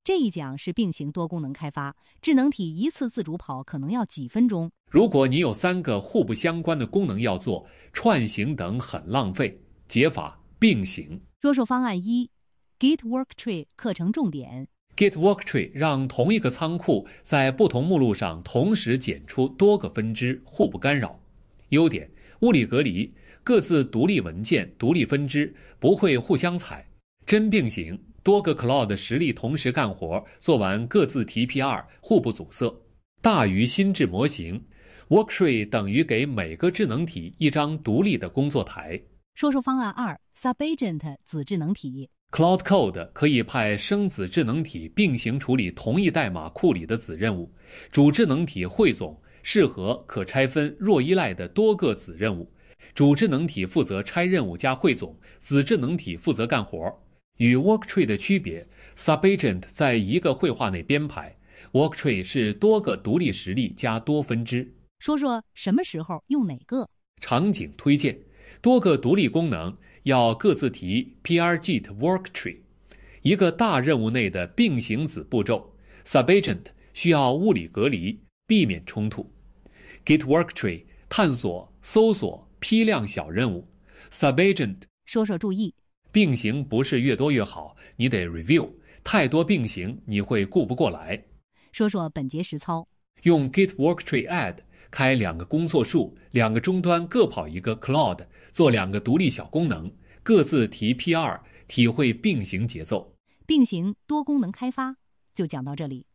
这一讲是并行多功能开发，智能体一次自主跑可能要几分钟。 如果你有3个互不相关的功能要做，串行等很浪费。解法并行。 说说方案1 Git Worktree 课程重点。 Git Worktree 让同一个仓库在不同目录上同时剪出多个分支，互不干扰。优点：物理隔离，各自独立文件、独立分支，不会互相踩。真并行，多个 Cloud 实力同时干活，做完各自提 PR， 互不阻塞。大于心智模型， Worktree 等于给每个智能体一张独立的工作台。 说说方案2 Subagent 子智能体。 Cloud Code 可以派生子智能体并行处理同一代码库里的子任务，主智能体汇总适合可拆分弱依赖的多个子任务，主智能体负责拆任务加汇总，子智能体负责干活。与 Worktree 的区别， Subagent 在一个绘画内编排， Worktree 是多个独立实例加多分支。 说说什么时候用哪个。 场景推荐，多个独立功能要各自提 PRGit Worktree， 一个大任务内的并行子步骤。 Subagent 需要物理隔离，避免冲突。 Git Worktree 探索、搜索、批量小任务。 Subagent 说说注意， 并行不是越多越好，你得 review， 太多并行你会顾不过来。 说说本节实操。 用 Git Worktree Add 开2个工作数，2个终端各跑一个 Cloud， 做2个独立小功能，各自提 PR， 体会并行节奏。 并行多功能开发就讲到这里。